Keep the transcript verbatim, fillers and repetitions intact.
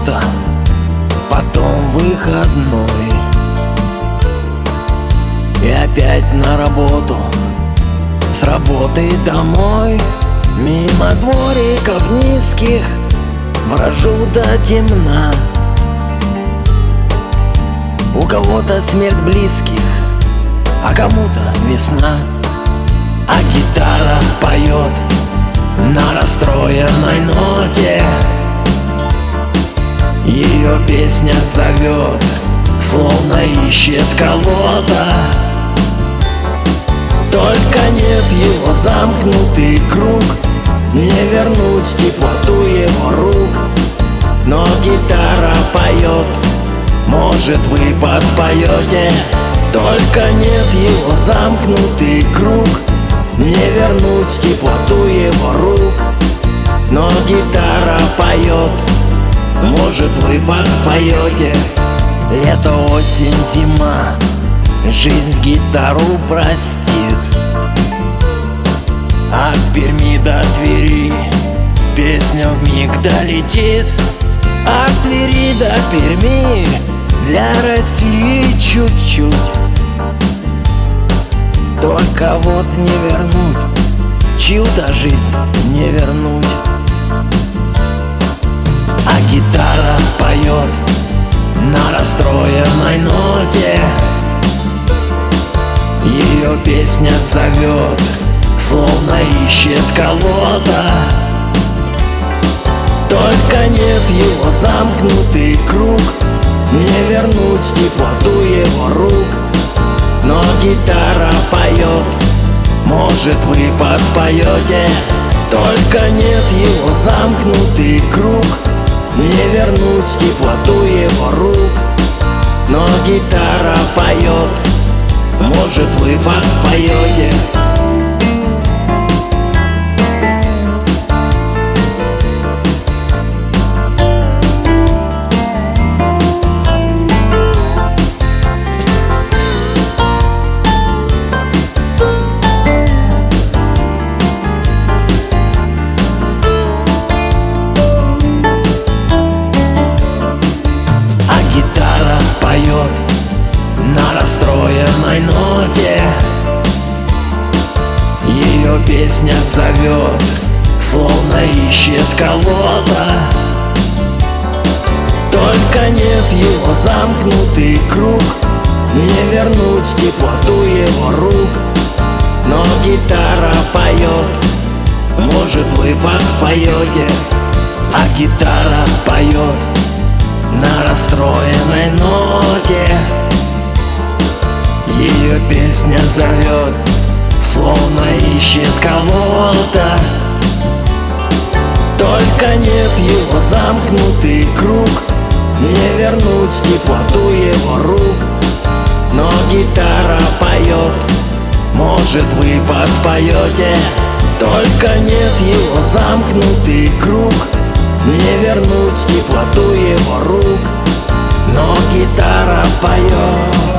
суббота, потом выходной, и опять на работу, с работы домой. Мимо двориков низких брожу до темна. У кого-то смерть близких, а кому-то весна. А гитара поет на расстроенной ноте, ее песня зовет, словно ищет кого-то. Только нет его замкнутый круг, не вернуть теплоту его рук. Но гитара поет, может, вы подпоете. Только нет его замкнутый круг, не вернуть теплоту его рук. Но гитара поет, может, вы подпоете. Лето, осень, зима, жизнь гитару простит. От Перми до Твери песня вмиг долетит. От Твери до Перми для России чуть-чуть. Только вот не вернуть, чью-то жизнь не вернуть. А гитара поет на расстроенной ноте, ее песня зовет, словно ищет кого-то. Только нет его замкнутый круг, не вернуть теплоту его рук. Но гитара поет, может, вы подпоете. Только нет его замкнутый круг, не вернуть теплоту его рук. Но гитара поет, может, вы подпоете. На расстроенной ноте ее песня зовет, словно ищет кого-то. Только нет его замкнутый круг, не вернуть теплоту его рук. Но гитара поет, может, вы подпоете. А гитара поет на расстроенной ноте, ее песня зовет, словно ищет кого-то. Только нет его замкнутый круг, не вернуть теплоту его рук. Но гитара поет, может, вы подпоете. Только нет его замкнутый круг, не вернуть теплоту его рук. Но гитара поет.